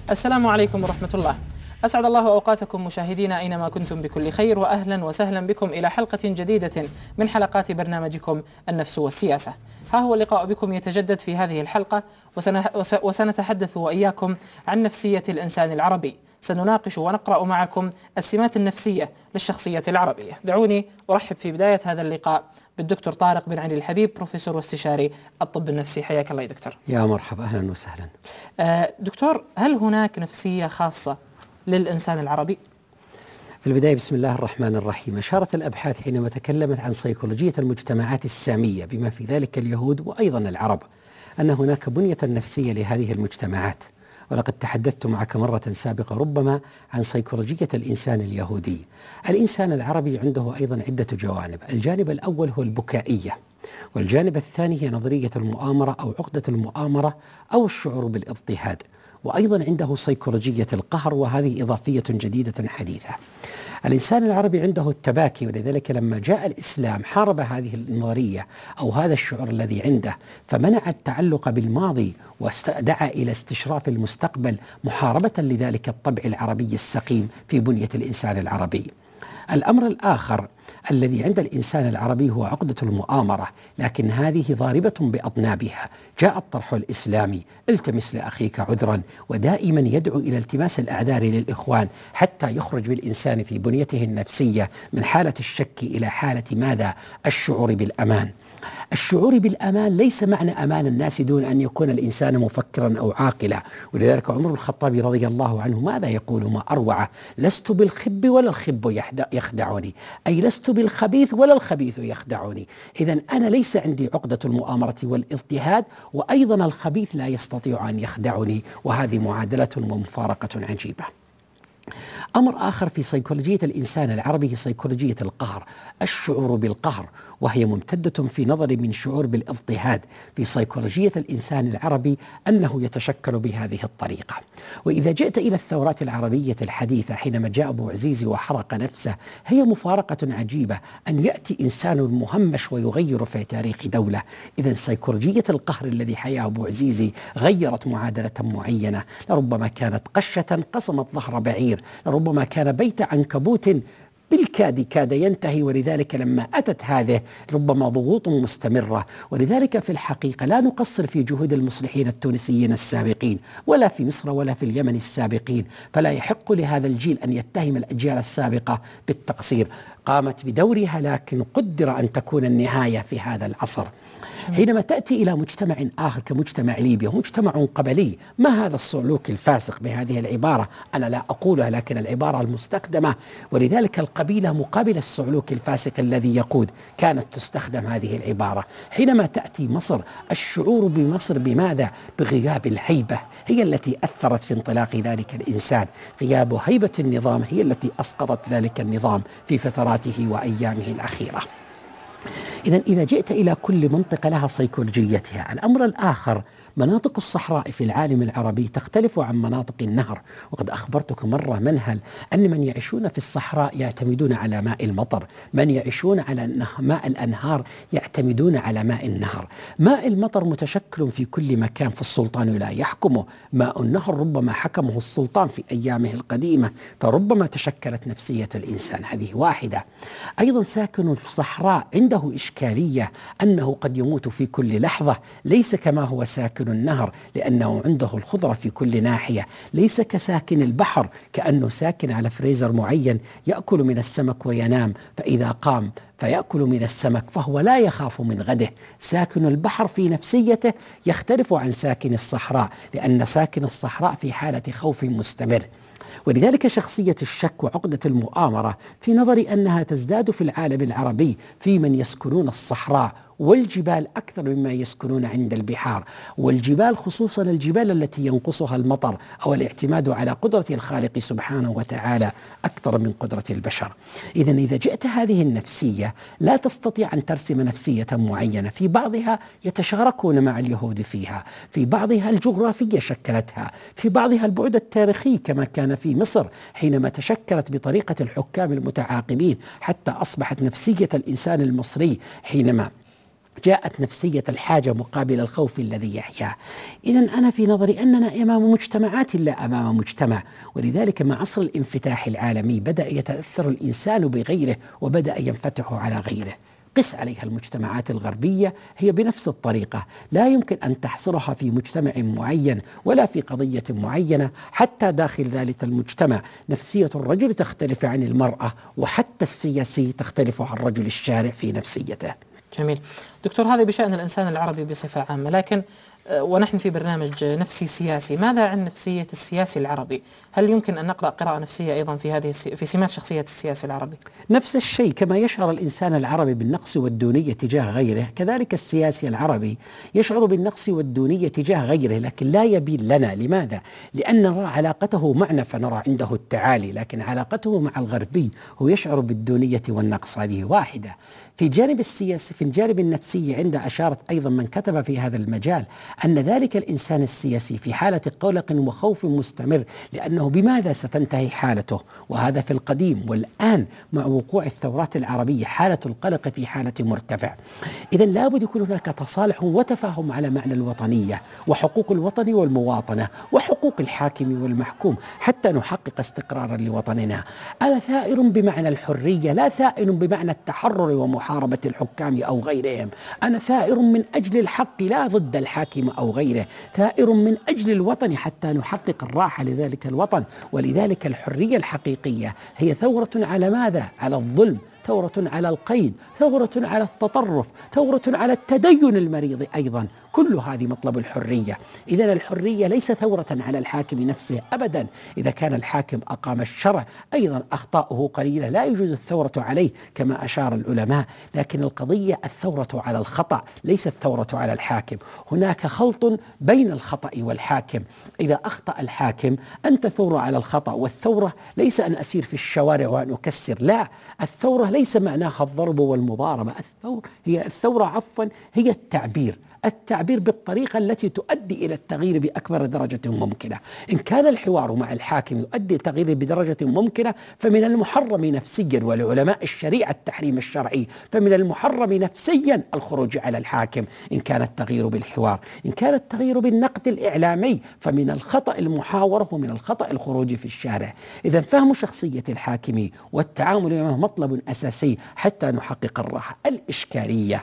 السلام عليكم ورحمة الله. أسعد الله أوقاتكم مشاهدينا أينما كنتم بكل خير، وأهلا وسهلا بكم إلى حلقة جديدة من حلقات برنامجكم النفس والسياسة. ها هو اللقاء بكم يتجدد في هذه الحلقة، وسنتحدث وإياكم عن نفسية الإنسان العربي. سنناقش ونقرأ معكم السمات النفسية للشخصية العربية. دعوني أرحب في بداية هذا اللقاء بالدكتور طارق بن علي الحبيب، بروفيسور واستشاري الطب النفسي. حياك الله يا دكتور. يا مرحبا، أهلا وسهلا. دكتور، هل هناك نفسية خاصة للإنسان العربي؟ في البداية بسم الله الرحمن الرحيم. أشارت الأبحاث حينما تكلمت عن سيكولوجية المجتمعات السامية بما في ذلك اليهود وأيضا العرب أن هناك بنية نفسية لهذه المجتمعات، ولقد تحدثت معك مرة سابقة ربما عن سيكولوجية الإنسان اليهودي. الإنسان العربي عنده أيضا عدة جوانب. الجانب الأول هو البكائية، والجانب الثاني هي نظرية المؤامرة أو عقدة المؤامرة أو الشعور بالاضطهاد، وأيضا عنده سيكولوجية القهر، وهذه إضافية جديدة حديثة. الإنسان العربي عنده التباكي، ولذلك لما جاء الإسلام حارب هذه النظرية أو هذا الشعور الذي عنده، فمنع التعلق بالماضي ودعا إلى استشراف المستقبل محاربة لذلك الطبع العربي السقيم في بنية الإنسان العربي. الأمر الآخر الذي عند الإنسان العربي هو عقدة المؤامرة، لكن هذه ضاربة بأطنابها. جاء الطرح الإسلامي: التمس لأخيك عذرا، ودائما يدعو إلى التماس الأعذار للإخوان حتى يخرج بالإنسان في بنيته النفسية من حالة الشك إلى حالة ماذا؟ الشعور بالأمان. الشعور بالأمان ليس معنى أمان الناس دون أن يكون الإنسان مفكرا أو عاقلا، ولذلك عمر الخطاب رضي الله عنه ماذا يقول؟ ما أروعه: لست بالخب ولا الخب يخدعني، أي لست بالخبيث ولا الخبيث يخدعني. إذن أنا ليس عندي عقدة المؤامرة والاضطهاد، وأيضا الخبيث لا يستطيع أن يخدعني، وهذه معادلة ومفارقة عجيبة. أمر آخر في سيكولوجية الإنسان العربي هي سيكولوجية القهر، الشعور بالقهر، وهي ممتدة في نظري من شعور بالاضطهاد. في سيكولوجية الإنسان العربي أنه يتشكل بهذه الطريقة. وإذا جئت إلى الثورات العربية الحديثة حينما جاء أبو عزيزي وحرق نفسه، هي مفارقة عجيبة أن يأتي إنسان مهمش ويغير في تاريخ دولة. إذا سيكولوجية القهر الذي حياه أبو عزيزي غيرت معادلة معينة، لربما كانت قشة قصمت ظهر بعير، لربما كان بيت عنكبوت بالكاد كاد ينتهي، ولذلك لما أتت هذه ربما ضغوط مستمرة. ولذلك في الحقيقة لا نقصر في جهود المصلحين التونسيين السابقين، ولا في مصر ولا في اليمن السابقين، فلا يحق لهذا الجيل أن يتهم الأجيال السابقة بالتقصير. قامت بدورها، لكن قدر أن تكون النهاية في هذا العصر. حينما تأتي إلى مجتمع آخر كمجتمع ليبيا، مجتمع قبلي، ما هذا السلوك الفاسق بهذه العبارة؟ أنا لا أقولها، لكن العبارة المستخدمة، ولذلك القبيلة مقابل السلوك الفاسق الذي يقود كانت تستخدم هذه العبارة. حينما تأتي مصر، الشعور بمصر بماذا؟ بغياب الهيبة، هي التي أثرت في انطلاق ذلك الإنسان. غياب هيبة النظام هي التي أسقطت ذلك النظام في فتراته وأيامه الأخيرة. إذا جئت إلى كل منطقة لها سيكولوجيتها. الأمر الآخر: مناطق الصحراء في العالم العربي تختلف عن مناطق النهر، وقد أخبرتك مرة منهل أن من يعيشون في الصحراء يعتمدون على ماء المطر، من يعيشون على ماء الأنهار يعتمدون على ماء النهر. ماء المطر متشكل في كل مكان، فالسلطان لا يحكمه. ماء النهر ربما حكمه السلطان في أيامه القديمة، فربما تشكلت نفسية الإنسان. هذه واحدة. أيضا ساكن الصحراء عنده إشكالية أنه قد يموت في كل لحظة، ليس كما هو ساكن النهر لأنه عنده الخضرة في كل ناحية، ليس كساكن البحر كأنه ساكن على فريزر معين يأكل من السمك وينام، فإذا قام فيأكل من السمك فهو لا يخاف من غده. ساكن البحر في نفسيته يختلف عن ساكن الصحراء، لأن ساكن الصحراء في حالة خوف مستمر. ولذلك شخصية الشك وعقدة المؤامرة في نظري أنها تزداد في العالم العربي في من يسكنون الصحراء والجبال أكثر مما يسكنون عند البحار، والجبال خصوصا الجبال التي ينقصها المطر أو الاعتماد على قدرة الخالق سبحانه وتعالى أكثر من قدرة البشر. إذا جئت هذه النفسية لا تستطيع أن ترسم نفسية معينة، في بعضها يتشاركون مع اليهود فيها، في بعضها الجغرافية شكلتها، في بعضها البعد التاريخي كما كان في مصر حينما تشكلت بطريقة الحكام المتعاقبين حتى أصبحت نفسية الإنسان المصري حينما جاءت نفسية الحاجة مقابل الخوف الذي يحياه. إذا أنا في نظري أننا أمام مجتمعات لا أمام مجتمع، ولذلك مع عصر الانفتاح العالمي بدأ يتأثر الإنسان بغيره وبدأ ينفتح على غيره. قس عليها المجتمعات الغربية، هي بنفس الطريقة، لا يمكن أن تحصرها في مجتمع معين ولا في قضية معينة. حتى داخل ذلك المجتمع نفسية الرجل تختلف عن المرأة، وحتى السياسي تختلف عن رجل الشارع في نفسيته. جميل دكتور، هذا بشأن الإنسان العربي بصفة عامة، لكن ونحن في برنامج نفسي سياسي، ماذا عن نفسية السياسي العربي؟ هل يمكن أن نقرأ قراءة نفسية أيضا في سمات شخصية السياسي العربي؟ نفس الشيء، كما يشعر الإنسان العربي بالنقص والدونية تجاه غيره، كذلك السياسي العربي يشعر بالنقص والدونية تجاه غيره، لكن لا يبين لنا. لماذا؟ لأن نرى علاقته معنا فنرى عنده التعالي، لكن علاقته مع الغربي هو يشعر بالدونية والنقص. هذه واحدة. في جانب السياسي، في الجانب النفسي، عند أشارت أيضا من كتب في هذا المجال أن ذلك الإنسان السياسي في حالة قلق وخوف مستمر، لأنه بماذا ستنتهي حالته؟ وهذا في القديم، والآن مع وقوع الثورات العربية حالة القلق في حالة مرتفع. إذا لابد يكون هناك تصالح وتفاهم على معنى الوطنية وحقوق الوطن والمواطنة وحقوق الحاكم والمحكوم حتى نحقق استقرارا لوطننا. أنا ثائر بمعنى الحرية، لا ثائر بمعنى التحرر ومحاربة الحكام أو غيرهم. أنا ثائر من أجل الحق لا ضد الحاكم أو غيره، ثائر من أجل الوطن حتى نحقق الراحة لذلك الوطن. ولذلك الحرية الحقيقية هي ثورة على ماذا؟ على الظلم، ثورة على القيد، ثورة على التطرف، ثورة على التدين المريض أيضا. كل هذه مطلب الحرية. إذن الحرية ليس ثورة على الحاكم نفسه أبدا. إذا كان الحاكم أقام الشرع أيضا أخطاؤه قليلة لا يجوز الثورة عليه كما أشار العلماء، لكن القضية الثورة على الخطأ ليس الثورة على الحاكم. هناك خلط بين الخطأ والحاكم. إذا أخطأ الحاكم أنت ثورة على الخطأ، والثورة ليس أن أسير في الشوارع وأن أكسر، لا، الثورة ليس معناها الضرب والمضاربة. الثورة هي التعبير بالطريقة التي تؤدي إلى التغيير بأكبر درجة ممكنة. إن كان الحوار مع الحاكم يؤدي التغيير بدرجة ممكنة فمن المحرم نفسيا، ولعلماء الشريعة التحريم الشرعي، فمن المحرم نفسيا الخروج على الحاكم إن كان التغيير بالحوار. إن كان التغيير بالنقد الإعلامي فمن الخطأ المحاورة ومن الخطأ الخروج في الشارع. إذا فهم شخصية الحاكم والتعامل معه مطلب أساسي حتى نحقق الراحة. الإشكالية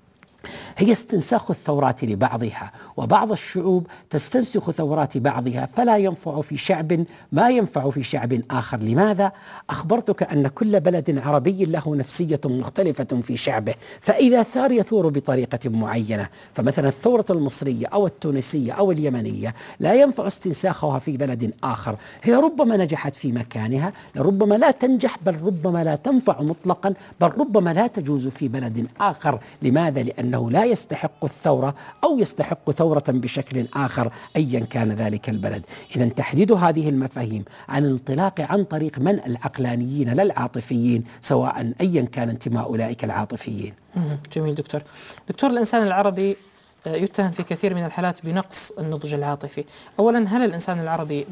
هي استنساخ الثورات لبعضها، وبعض الشعوب تستنسخ ثورات بعضها فلا ينفع في شعب ما ينفع في شعب آخر. لماذا؟ أخبرتك أن كل بلد عربي له نفسية مختلفة في شعبه، فإذا ثار يثور بطريقة معينة. فمثلا الثورة المصرية أو التونسية أو اليمنية لا ينفع استنساخها في بلد آخر. هي ربما نجحت في مكانها، لربما لا تنجح، بل ربما لا تنفع مطلقا، بل ربما لا تجوز في بلد آخر. لماذا؟ لأنه لا يستحق الثورة أو يستحق ثورة بشكل آخر أيا كان ذلك البلد. إذا تحديد هذه المفاهيم عن الانطلاق عن طريق من العقلانيين لا العاطفيين، سواء أيا كان انتماء أولئك العاطفيين. جميل دكتور، الإنسان العربي يتهم في كثير من الحالات بنقص النضج العاطفي. أولا، هل الإنسان العربي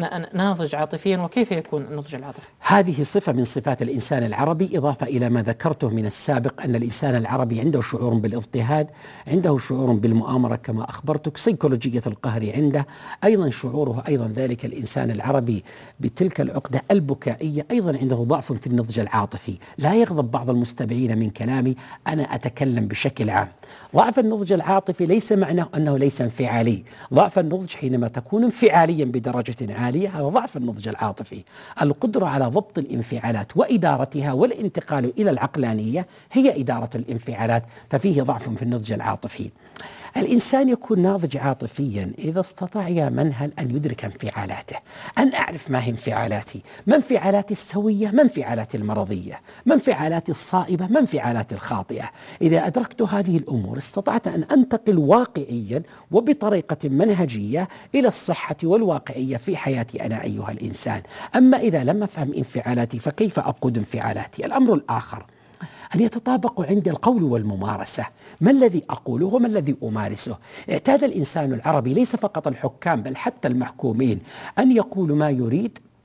ناضج عاطفيا، وكيف يكون النضج العاطفي؟ هذه صفة من صفات الإنسان العربي، إضافة إلى ما ذكرته من السابق أن الإنسان العربي عنده شعور بالاضطهاد، عنده شعور بالمؤامرة كما أخبرتك، سيكولوجية القهر عنده، أيضا شعوره أيضا ذلك الإنسان العربي بتلك العقدة البكائية، أيضا عنده ضعف في النضج العاطفي. لا يغضب بعض المستمعين من كلامي، أنا أتكلم بشكل عام. ضعف النضج العاطفي ليس معناه أنه ليس انفعالي. ضعف النضج حينما تكون انفعاليا بدرجة عالية، هذا ضعف النضج العاطفي. القدرة على ضبط الانفعالات وإدارتها والانتقال إلى العقلانية هي إدارة الانفعالات، ففيه ضعف في النضج العاطفي. الإنسان يكون ناضج عاطفيا إذا استطاع يا منهل أن يدرك انفعالاته، أن أعرف ما هي انفعالاتي، ما انفعالاتي السوية، ما انفعالاتي المرضية، ما انفعالاتي الصائبة، ما انفعالاتي الخاطئة. إذا أدركت هذه الأمور استطعت أن أنتقل واقعيا وبطريقة منهجية إلى الصحة والواقعية في حياتي أنا أيها الإنسان. أما إذا لم أفهم انفعالاتي فكيف أقود انفعالاتي؟ الأمر الآخر أن يتطابق عندي القول والممارسة، ما الذي أقوله وما الذي أمارسه. اعتاد الإنسان العربي ليس فقط الحكام بل حتى المحكومين أن يقولوا ما يريد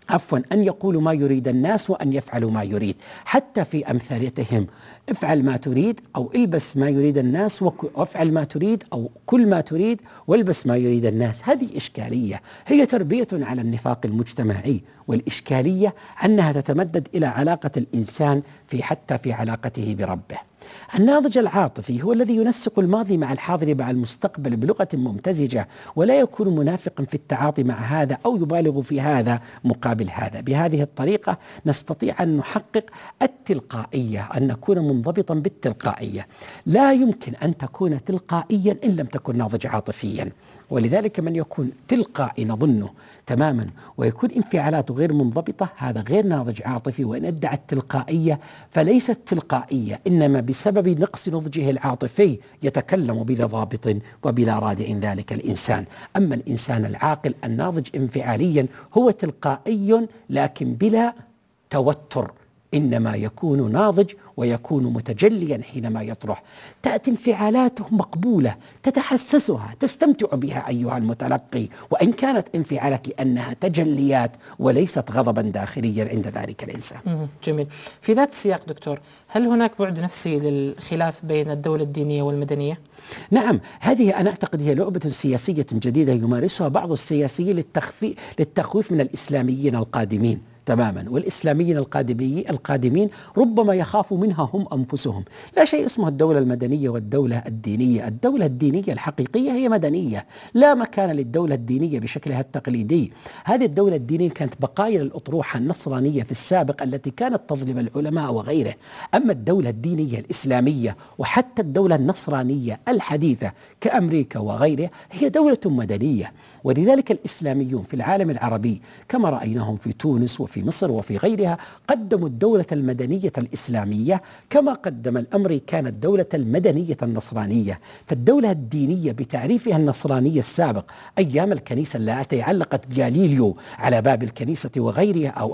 عفوا أن يقولوا ما يريد الناس وأن يفعلوا ما يريد، حتى في أمثالتهم افعل ما تريد أو البس ما يريد الناس، وافعل ما تريد أو كل ما تريد والبس ما يريد الناس. هذه إشكالية، هي تربية على النفاق المجتمعي، والإشكالية أنها تتمدد إلى علاقة الإنسان حتى في علاقته بربه. الناضج العاطفي هو الذي ينسق الماضي مع الحاضر مع المستقبل بلغة ممتزجة، ولا يكون منافقا في التعاطي مع هذا أو يبالغ في هذا مقابل هذا. بهذه الطريقة نستطيع أن نحقق التلقائية، أن نكون منضبطا بالتلقائية. لا يمكن أن تكون تلقائيا إن لم تكن ناضج عاطفيا، ولذلك من يكون تلقائي نظنه تماما ويكون انفعالاته غير منضبطة هذا غير ناضج عاطفي. وإن ادعى التلقائية فليست تلقائية، إنما بسبب نقص نضجه العاطفي يتكلم بلا ضابط وبلا رادع ذلك الإنسان. أما الإنسان العاقل الناضج انفعاليا هو تلقائي لكن بلا توتر، إنما يكون ناضج ويكون متجليا حينما يطرح. تأتي انفعالاته مقبولة، تتحسسها، تستمتع بها أيها المتلقي، وإن كانت انفعالات لأنها تجليات وليست غضبا داخليا عند ذلك الإنسان. جميل. في ذات السياق دكتور، هل هناك بعد نفسي للخلاف بين الدولة الدينية والمدنية؟ نعم، هذه أنا أعتقد هي لعبة سياسية جديدة يمارسها بعض السياسيين للتخويف من الإسلاميين القادمين تماما. والإسلاميين القادمين ربما يخافوا منها هم أنفسهم. لا شيء اسمه الدولة المدنية والدولة الدينية. الدولة الدينية الحقيقية هي مدنية، لا مكان للدولة الدينية بشكلها التقليدي. هذه الدولة الدينية كانت بقايا الأطروحة النصرانية في السابق التي كانت تظلم العلماء وغيره. أما الدولة الدينية الإسلامية وحتى الدولة النصرانية الحديثة كأمريكا وغيرها هي دولة مدنية. ولذلك الإسلاميون في العالم العربي كما رأيناهم في تونس وفي مصر وفي غيرها قدموا الدولة المدنية الإسلامية كما قدم الأمريكان الدولة المدنية النصرانية. فالدولة الدينية بتعريفها النصراني السابق أيام الكنيسة التي علقت جاليليو على باب الكنيسة وغيرها أو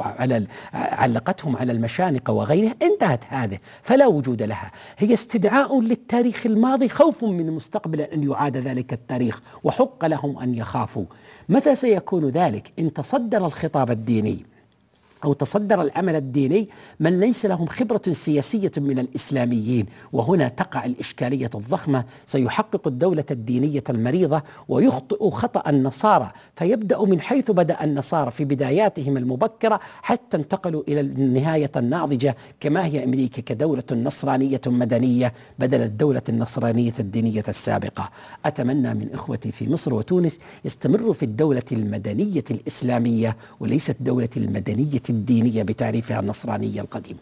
علقتهم على المشانقة وغيرها انتهت هذه، فلا وجود لها. هي استدعاء للتاريخ الماضي، خوف من المستقبل أن يعاد ذلك التاريخ، وحق لهم أن يخافوا. متى سيكون ذلك؟ إن تصدر الخطاب الديني أو تصدر العمل الديني من ليس لهم خبرة سياسية من الإسلاميين، وهنا تقع الإشكالية الضخمة. سيحقق الدولة الدينية المريضة ويخطئ خطأ النصارى، فيبدأ من حيث بدأ النصارى في بداياتهم المبكرة حتى انتقلوا إلى النهاية الناضجة كما هي أمريكا كدولة نصرانية مدنية بدل الدولة النصرانية الدينية السابقة. أتمنى من إخوتي في مصر وتونس يستمروا في الدولة المدنية الإسلامية وليست الدولة المدنية الدينية بتعريفها النصراني القديم.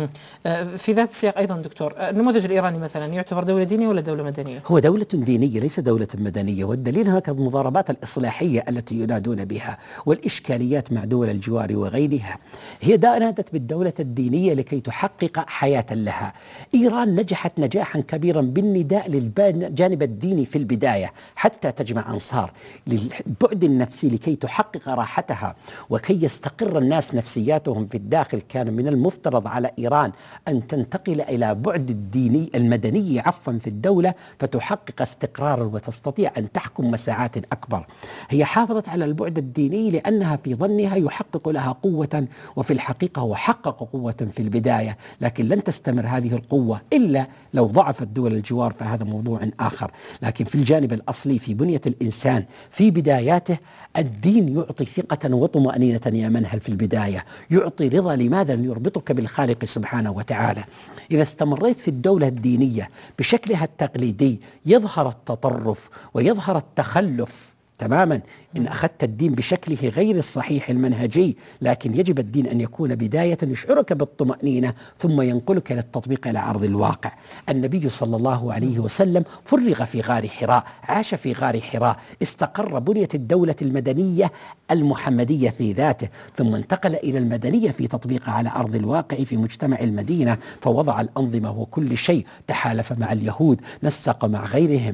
في ذات السياق أيضا دكتور، النموذج الإيراني مثلا يعتبر دولة دينية ولا دولة مدنية؟ هو دولة دينية ليس دولة مدنية، والدليل هناك المضاربات الإصلاحية التي ينادون بها والإشكاليات مع دول الجوار وغيرها. هي نادت بالدولة الدينية لكي تحقق حياة لها. إيران نجحت نجاحا كبيرا بالنداء للجانب الديني في البداية حتى تجمع أنصار للبعد النفسي لكي تحقق راحتها وكي يستقر الناس نفسياتهم في الداخل. كان من المفترض على إيران أن تنتقل إلى بعد الديني المدني في الدولة فتحقق استقرارا وتستطيع أن تحكم مساحات أكبر. هي حافظت على البعد الديني لأنها في ظنها يحقق لها قوة، وفي الحقيقة هو حقق قوة في البداية، لكن لن تستمر هذه القوة إلا لو ضعفت دول الجوار، فهذا موضوع آخر. لكن في الجانب الأصلي في بنية الإنسان في بداياته الدين يعطي ثقة وطمأنينة يا منهل في البداية، يعطي رضا. لماذا؟ يربطك بالخالق سبحانه وتعالى. إذا استمريت في الدولة الدينية بشكلها التقليدي يظهر التطرف ويظهر التخلف تماما إن أخذت الدين بشكله غير الصحيح المنهجي. لكن يجب الدين أن يكون بداية يشعرك بالطمأنينة ثم ينقلك للتطبيق على أرض الواقع. النبي صلى الله عليه وسلم فرغ في غار حراء، عاش في غار حراء، استقر بنية الدولة المدنية المحمدية في ذاته، ثم انتقل إلى المدنية في تطبيقها على أرض الواقع في مجتمع المدينة، فوضع الأنظمة وكل شيء، تحالف مع اليهود، نسق مع غيرهم.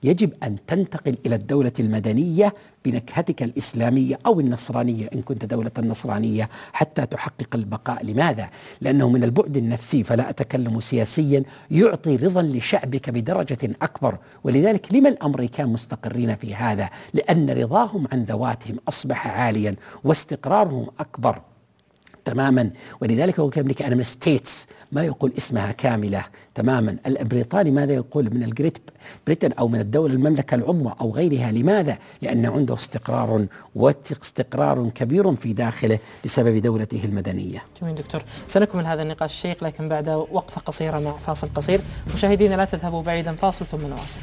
يجب أن تنتقل إلى الدولة المدنية بنكهتك الإسلامية أو النصرانية إن كنت دولة نصرانية حتى تحقق البقاء. لماذا؟ لأنه من البعد النفسي، فلا أتكلم سياسيا، يعطي رضا لشعبك بدرجة أكبر. ولذلك لما الأمريكان مستقرين في هذا؟ لأن رضاهم عن ذواتهم أصبح عاليا واستقرارهم أكبر تماما. ولذلك هو كأمريكا أنا من ستيتس، ما يقول اسمها كاملة تماما. البريطاني ماذا يقول؟ من الجريت بريتن أو من الدولة المملكة العظمى أو غيرها. لماذا؟ لأن عنده استقرار كبير في داخله بسبب دولته المدنية. جميل دكتور، سنكمل هذا النقاش الشيق لكن بعد وقفة قصيرة مع فاصل قصير. مشاهدينا لا تذهبوا بعيدا، فاصل ثم نواصل.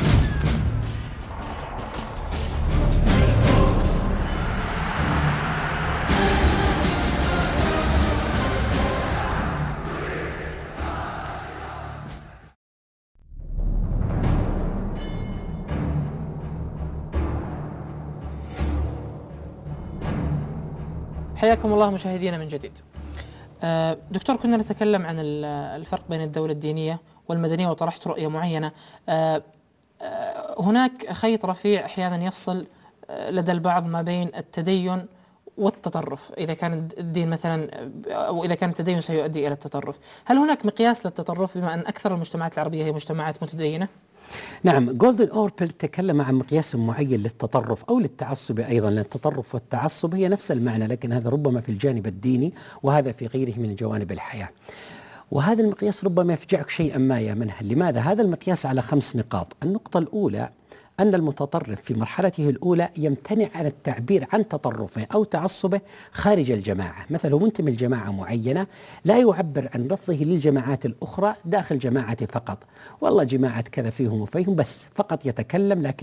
حياكم الله مشاهدينا من جديد. دكتور، كنا نتكلم عن الفرق بين الدولة الدينية والمدنية وطرحت رؤية معينة. هناك خيط رفيع أحيانا يفصل لدى البعض ما بين التدين والتطرف، إذا كان الدين مثلا أو إذا كان التدين سيؤدي إلى التطرف. هل هناك مقياس للتطرف بما أن أكثر المجتمعات العربية هي مجتمعات متدينة؟ نعم، جولدن أوربل تكلم عن مقياس معين للتطرف أو للتعصب أيضا، لأن التطرف والتعصب هي نفس المعنى، لكن هذا ربما في الجانب الديني وهذا في غيره من جوانب الحياة. وهذا المقياس ربما يفجعك شيئا ما يا منهل. لماذا؟ هذا المقياس على 5 نقاط. النقطة الأولى أن المتطرف في مرحلته الأولى يمتنع عن التعبير عن تطرفه أو تعصبه خارج الجماعة. مثلا منتمي لجماعة معينة لا يعبر عن رفضه للجماعات الأخرى داخل جماعته فقط، والله جماعة كذا فيهم وفيهم بس، فقط يتكلم لكن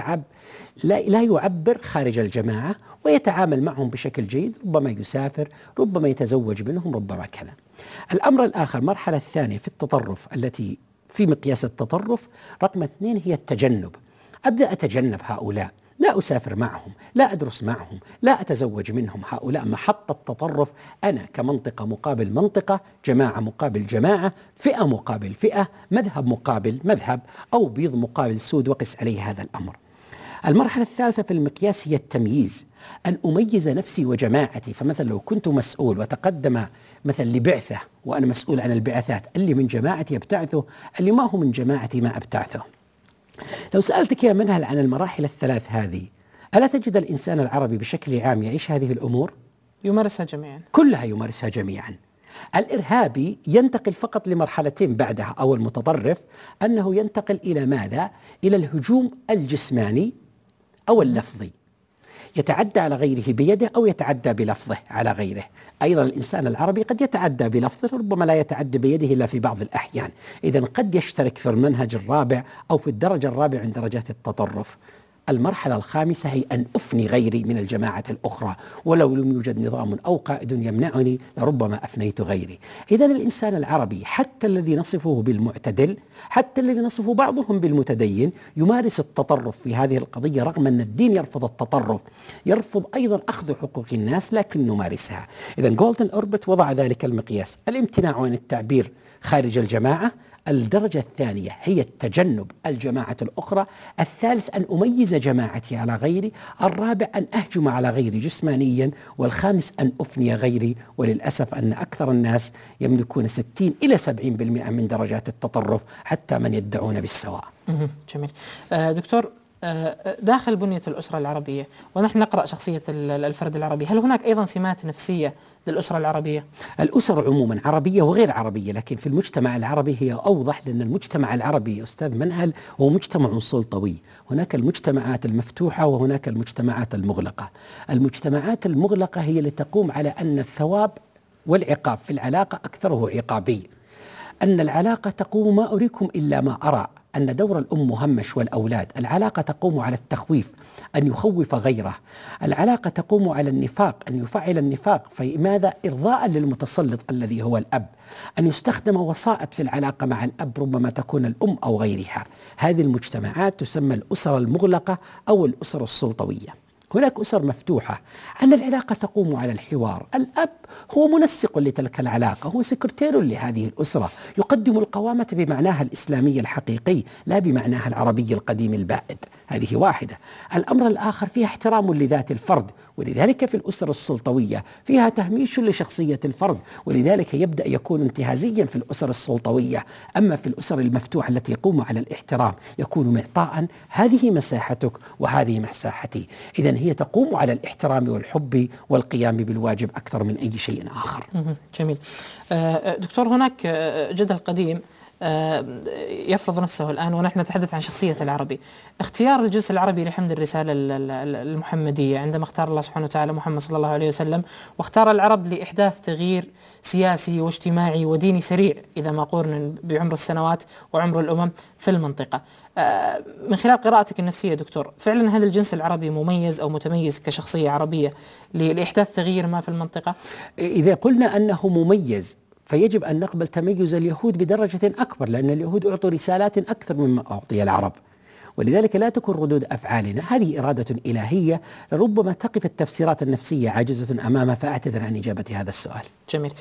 لا يعبر خارج الجماعة، ويتعامل معهم بشكل جيد، ربما يسافر، ربما يتزوج منهم، ربما كذا. الأمر الآخر، المرحلة الثانية في التطرف التي في مقياس التطرف رقم 2 هي التجنب. أبدأ أتجنب هؤلاء، لا أسافر معهم، لا أدرس معهم، لا أتزوج منهم. هؤلاء محط التطرف. أنا كمنطقة مقابل منطقة، جماعة مقابل جماعة، فئة مقابل فئة، مذهب مقابل مذهب، أو بيض مقابل سود، وقس عليه هذا الأمر. المرحلة الثالثة في المقياس هي التمييز، أن أميز نفسي وجماعتي. فمثلا لو كنت مسؤول وتقدم مثلا لبعثة وأنا مسؤول عن البعثات، اللي من جماعتي أبتعثه، اللي ما هو من جماعتي ما أبتعثه. لو سألتك يا منهل عن المراحل الثلاث هذه، ألا تجد الإنسان العربي بشكل عام يعيش هذه الأمور؟ يمارسها جميعا، كلها يمارسها جميعا. الإرهابي ينتقل فقط لمرحلتين بعدها، أو المتطرف أنه ينتقل إلى ماذا؟ إلى الهجوم الجسماني أو اللفظي، يتعدى على غيره بيده أو يتعدى بلفظه على غيره. أيضا الإنسان العربي قد يتعدى بلفظه، ربما لا يتعدى بيده إلا في بعض الأحيان. إذن قد يشترك في المنهج الرابع أو في الدرجة الرابعة من درجات التطرف. المرحلة الخامسة هي أن أفني غيري من الجماعة الأخرى، ولو لم يوجد نظام أو قائد يمنعني لربما أفنيت غيري. إذن الإنسان العربي حتى الذي نصفه بالمعتدل، حتى الذي نصفه بعضهم بالمتدين، يمارس التطرف في هذه القضية، رغم أن الدين يرفض التطرف، يرفض أيضا أخذ حقوق الناس، لكن نمارسها. إذن جولدن أوربت وضع ذلك المقياس، الامتناع عن التعبير خارج الجماعة. الدرجة الثانية هي التجنب الجماعة الأخرى. الثالث أن أميز جماعتي على غيري. الرابع أن أهجم على غيري جسمانيا. والخامس أن أفني غيري. وللأسف أن أكثر الناس يملكون 60 إلى 70% من درجات التطرف، حتى من يدعون بالسواء. جميل. دكتور، داخل بنية الأسرة العربية ونحن نقرأ شخصية الفرد العربي، هل هناك أيضا سمات نفسية للأسرة العربية؟ الأسر عموما عربية وغير عربية، لكن في المجتمع العربي هي أوضح، لأن المجتمع العربي أستاذ منهل هو مجتمع سلطوي. هناك المجتمعات المفتوحة وهناك المجتمعات المغلقة. المجتمعات المغلقة هي اللي تقوم على أن الثواب والعقاب في العلاقة أكثره عقابي، أن العلاقة تقوم ما أريكم إلا ما أرى، أن دور الأم مهمش والأولاد. العلاقة تقوم على التخويف، أن يخوف غيره. العلاقة تقوم على النفاق، أن يفعل النفاق، فماذا؟ إرضاء للمتسلط الذي هو الأب. أن يستخدم وسائط في العلاقة مع الأب، ربما تكون الأم أو غيرها. هذه المجتمعات تسمى الأسر المغلقة أو الأسر السلطوية. هناك أسر مفتوحة، أن العلاقة تقوم على الحوار. الأب هو منسق لتلك العلاقة، هو سكرتير لهذه الأسرة، يقدم القوامة بمعناها الإسلامي الحقيقي لا بمعناها العربي القديم البائد. هذه واحدة. الأمر الآخر فيها احترام لذات الفرد، ولذلك في الأسر السلطوية فيها تهميش لشخصية الفرد، ولذلك يبدأ يكون انتهازيا في الأسر السلطوية. أما في الأسر المفتوحة التي يقوم على الاحترام يكون معطاء، هذه مساحتك وهذه مساحتي. إذن هي تقوم على الاحترام والحب والقيام بالواجب أكثر من أي شيء آخر. جميل. دكتور، هناك جدل قديم يفرض نفسه الآن ونحن نتحدث عن شخصية العربي. اختيار الجنس العربي لحمل الرسالة المحمدية عندما اختار الله سبحانه وتعالى محمد صلى الله عليه وسلم، واختار العرب لإحداث تغيير سياسي واجتماعي وديني سريع إذا ما قورن بعمر السنوات وعمر الأمم في المنطقة. من خلال قراءتك النفسية دكتور، فعلا هل الجنس العربي مميز أو متميز كشخصية عربية لإحداث تغيير ما في المنطقة؟ إذا قلنا أنه مميز فيجب أن نقبل تميز اليهود بدرجة أكبر، لأن اليهود أعطوا رسالات أكثر مما أعطي العرب، ولذلك لا تكون ردود أفعالنا هذه إرادة إلهية ربما تقف التفسيرات النفسية عاجزة أمامها. فأعتذر عن إجابة هذا السؤال. جميل.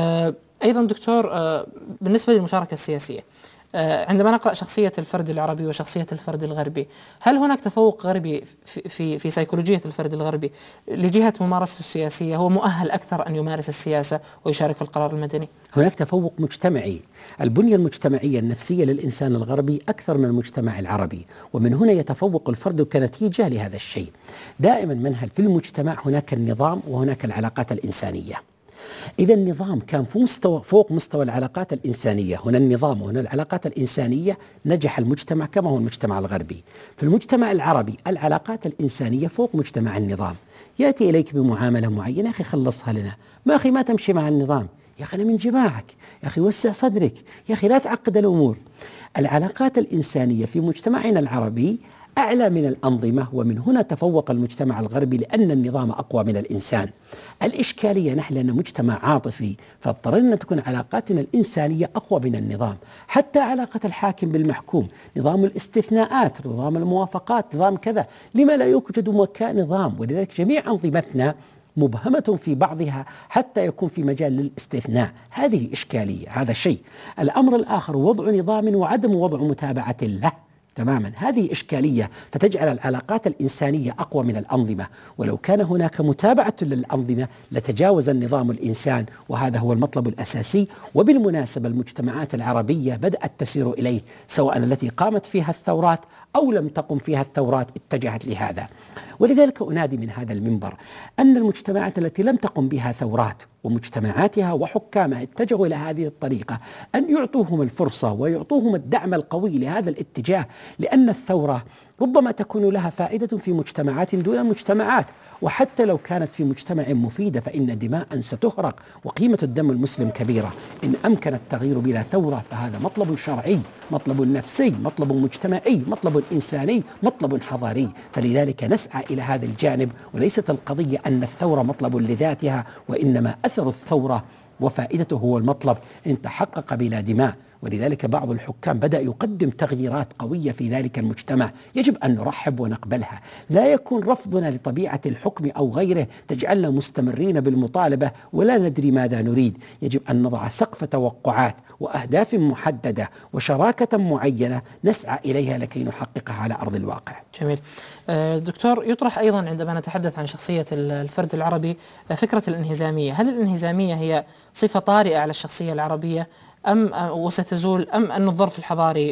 أيضا دكتور، بالنسبة للمشاركة السياسية، عندما نقرأ شخصية الفرد العربي وشخصية الفرد الغربي، هل هناك تفوق غربي في سيكولوجية الفرد الغربي لجهة ممارسته السياسية؟ هو مؤهل أكثر أن يمارس السياسة ويشارك في القرار المدني؟ هناك تفوق مجتمعي. البنية المجتمعية النفسية للإنسان الغربي أكثر من المجتمع العربي، ومن هنا يتفوق الفرد كنتيجة لهذا الشيء. دائما منهل في المجتمع هناك النظام وهناك العلاقات الإنسانية. إذا النظام كان فوق مستوى العلاقات الإنسانية، هنا النظام وهنا العلاقات الإنسانية، نجح المجتمع كما هو المجتمع الغربي. في المجتمع العربي العلاقات الإنسانية فوق مجتمع النظام. يأتي إليك بمعاملة معينة، يا أخي خلصها لنا، ما أخي ما تمشي مع النظام، يا أخي أنا من جماعك، يا أخي وسع صدرك، يا أخي لا تعقد الأمور. العلاقات الإنسانية في مجتمعنا العربي أعلى من الأنظمة، ومن هنا تفوق المجتمع الغربي لأن النظام أقوى من الإنسان. الإشكالية نحن لأن مجتمع عاطفي، فاضطررنا أن تكون علاقاتنا الإنسانية أقوى من النظام. حتى علاقة الحاكم بالمحكوم، نظام الاستثناءات، نظام الموافقات، نظام كذا، لما لا يوجد نظام؟ ولذلك جميع أنظمتنا مبهمة في بعضها حتى يكون في مجال للاستثناء. هذه إشكالية، هذا شيء. الأمر الآخر وضع نظام وعدم وضع متابعة له تماما، هذه إشكالية فتجعل العلاقات الإنسانية أقوى من الأنظمة. ولو كان هناك متابعة للأنظمة لتجاوز النظام الإنسان، وهذا هو المطلب الأساسي. وبالمناسبة المجتمعات العربية بدأت تسير إليه، سواء التي قامت فيها الثورات أو لم تقم فيها الثورات اتجهت لهذا. ولذلك أنادي من هذا المنبر أن المجتمعات التي لم تقم بها ثورات ومجتمعاتها وحكامها اتجهوا إلى هذه الطريقة أن يعطوهم الفرصة ويعطوهم الدعم القوي لهذا الاتجاه، لأن الثورة ربما تكون لها فائدة في مجتمعات دون مجتمعات، وحتى لو كانت في مجتمع مفيدة فإن دماء ستهرق وقيمة الدم المسلم كبيرة. إن أمكن التغيير بلا ثورة فهذا مطلب شرعي، مطلب نفسي، مطلب مجتمعي، مطلب إنساني، مطلب حضاري. فلذلك نسعى إلى هذا الجانب، وليست القضية أن الثورة مطلب لذاتها، وإنما أثر الثورة وفائدته هو المطلب إن تحقق بلا دماء. ولذلك بعض الحكام بدأ يقدم تغييرات قوية في ذلك المجتمع، يجب أن نرحب ونقبلها. لا يكون رفضنا لطبيعة الحكم أو غيره تجعلنا مستمرين بالمطالبة ولا ندري ماذا نريد. يجب أن نضع سقف توقعات وأهداف محددة وشراكة معينة نسعى إليها لكي نحققها على أرض الواقع. جميل. دكتور، يطرح أيضا عندما نتحدث عن شخصية الفرد العربي فكرة الانهزامية. هل الانهزامية هي صفة طارئة على الشخصية العربية أم وستزول، أم أن الظرف الحضاري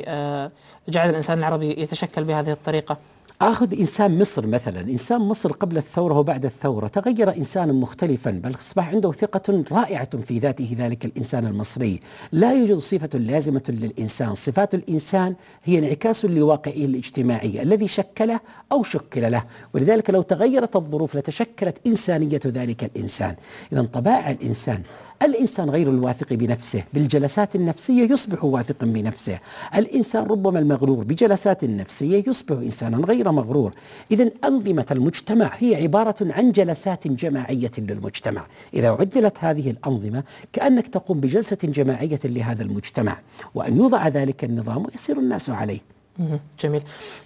جعل الإنسان العربي يتشكل بهذه الطريقة؟ أخذ إنسان مصر مثلا، إنسان مصر قبل الثورة وبعد الثورة تغير إنسانا مختلفا، بل أصبح عنده ثقة رائعة في ذاته ذلك الإنسان المصري. لا يوجد صفة لازمة للإنسان، صفات الإنسان هي انعكاس لواقعه الاجتماعي الذي شكله أو شكل له. ولذلك لو تغيرت الظروف لتشكلت إنسانية ذلك الإنسان. إذا طبائع الإنسان غير الواثق بنفسه بالجلسات النفسية يصبح واثقا بنفسه. الإنسان ربما المغرور بجلسات نفسية يصبح إنسانا غير مغرور. إذن أنظمة المجتمع هي عبارة عن جلسات جماعية للمجتمع. إذا عدلت هذه الأنظمة كأنك تقوم بجلسة جماعية لهذا المجتمع، وأن يوضع ذلك النظام ويسير الناس عليه. جميل.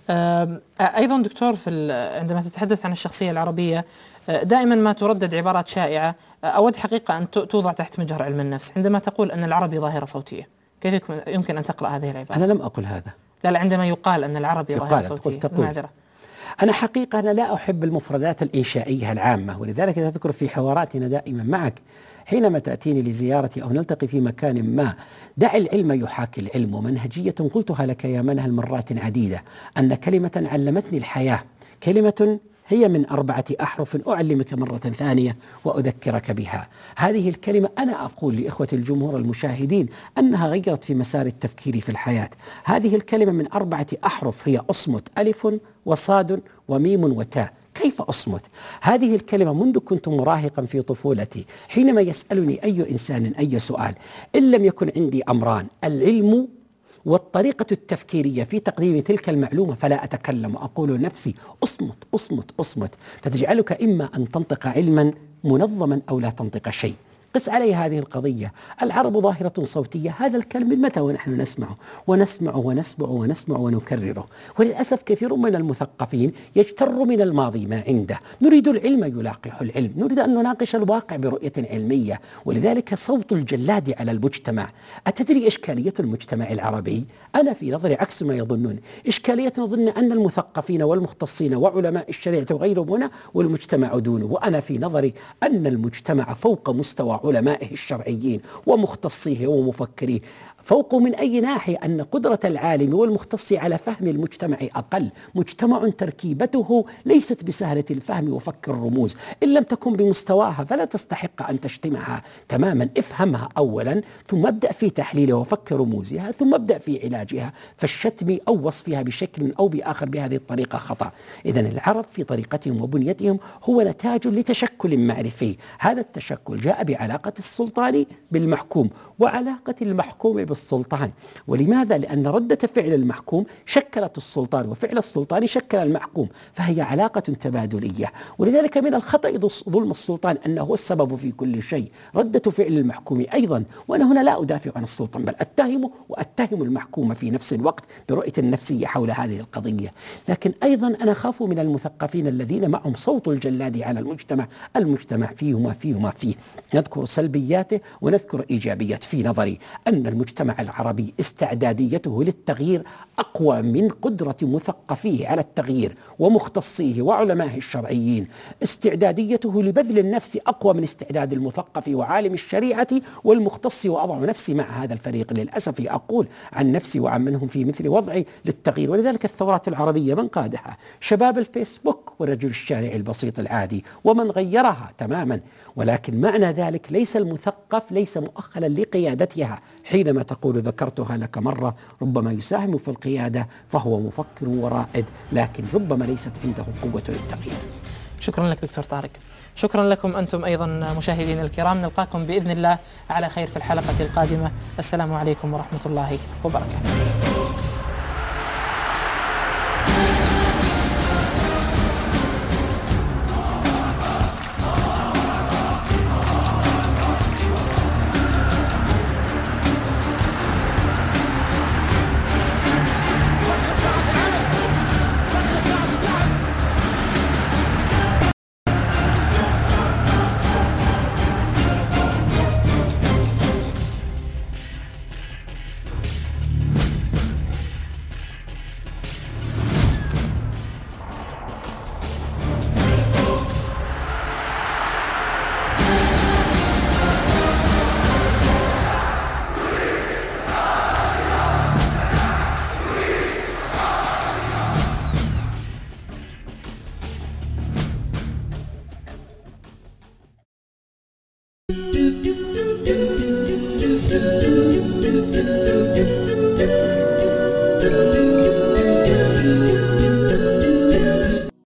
أيضا دكتور، عندما تتحدث عن الشخصية العربية دائما ما تردد عبارات شائعة أود حقيقة أن توضع تحت مجهر علم النفس، عندما تقول أن العربي ظاهرة صوتية، كيف يمكن أن تقرأ هذه العبارة؟ أنا لم أقل هذا. لا، عندما يقال أن العربي ظاهرة صوتية، معذرة. أنا حقيقة أنا لا أحب المفردات الإنشائية العامة، ولذلك تذكر في حواراتنا دائما معك حينما تأتيني لزيارتي أو نلتقي في مكان ما، دع العلم يحاكي العلم، ومنهجية قلتها لك يا منهل مرات عديدة أن كلمة علمتني الحياة كلمة هي من 4 أحرف أعلمك مرة ثانية وأذكرك بها. هذه الكلمة أنا أقول لإخوة الجمهور المشاهدين أنها غيرت في مسار التفكير في الحياة. هذه الكلمة من 4 أحرف هي أصمت، ألف وصاد وميم وتاء. كيف أصمت؟ هذه الكلمة منذ كنت مراهقا في طفولتي حينما يسألني أي إنسان أي سؤال، إن لم يكن عندي أمران، العلم والطريقة التفكيرية في تقديم تلك المعلومة، فلا أتكلم، أقول لنفسي أصمت أصمت أصمت، فتجعلك إما أن تنطق علما منظما أو لا تنطق شيء. قس علي هذه القضية، العرب ظاهرة صوتية، هذا الكلام من متى ونحن نسمعه ونسمع ونسمع ونسمع ونكرره؟ وللأسف كثير من المثقفين يجتر من الماضي ما عنده. نريد العلم يلاقح العلم، نريد أن نناقش الواقع برؤية علمية، ولذلك صوت الجلاد على المجتمع. أتدري إشكالية المجتمع العربي؟ أنا في نظري عكس ما يظنون، إشكالية نظن أن المثقفين والمختصين وعلماء الشريعة وغيرهم هنا والمجتمع دونه، وأنا في نظري أن المجتمع فوق مستوى علمائه الشرعيين ومختصيه ومفكريه. فوق من أي ناحية؟ أن قدرة العالم والمختص على فهم المجتمع أقل. مجتمع تركيبته ليست بسهلة الفهم وفك الرموز، إن لم تكن بمستواها فلا تستحق أن تشتمها تماما. افهمها أولا ثم ابدأ في تحليلها وفك رموزها ثم ابدأ في علاجها. فالشتم أو وصفها بشكل أو بآخر بهذه الطريقة خطأ. إذن العرب في طريقتهم وبنيتهم هو نتاج لتشكل معرفي، هذا التشكل جاء بعلاقة السلطان بالمحكوم وعلاقة المحكوم بالسلطان. ولماذا؟ لأن ردة فعل المحكوم شكلت السلطان وفعل السلطان شكل المحكوم، فهي علاقة تبادلية. ولذلك من الخطأ ظلم السلطان أنه هو السبب في كل شيء، ردة فعل المحكوم أيضا. وأنا هنا لا أدافع عن السلطان بل أتهمه وأتهم المحكوم في نفس الوقت برؤية النفسية حول هذه القضية. لكن أيضا أنا أخاف من المثقفين الذين معهم صوت الجلاد على المجتمع. المجتمع فيه ما فيه ما فيه، نذكر سلبياته ونذكر إيجابيات. في نظري أن المجتمع العربي استعداديته للتغيير أقوى من قدرة مثقفيه على التغيير ومختصيه وعلمائه الشرعيين. استعداديته لبذل النفس أقوى من استعداد المثقف وعالم الشريعة والمختص، وأضع نفسي مع هذا الفريق للأسف، أقول عن نفسي وعن من هم في مثل وضعي للتغيير. ولذلك الثورات العربية من قادها؟ شباب الفيسبوك ورجل الشارع البسيط العادي ومن غيرها تماما. ولكن معنى ذلك ليس المثقف ليس مؤهلا لقيادتها. حينما تقول ذكرتها لك مرة، ربما يساهم في القيادة فهو مفكر ورائد، لكن ربما ليست عنده قوة للتغيير. شكرا لك دكتور طارق. شكرا لكم أنتم أيضا مشاهدين الكرام، نلقاكم بإذن الله على خير في الحلقة القادمة. السلام عليكم ورحمة الله وبركاته.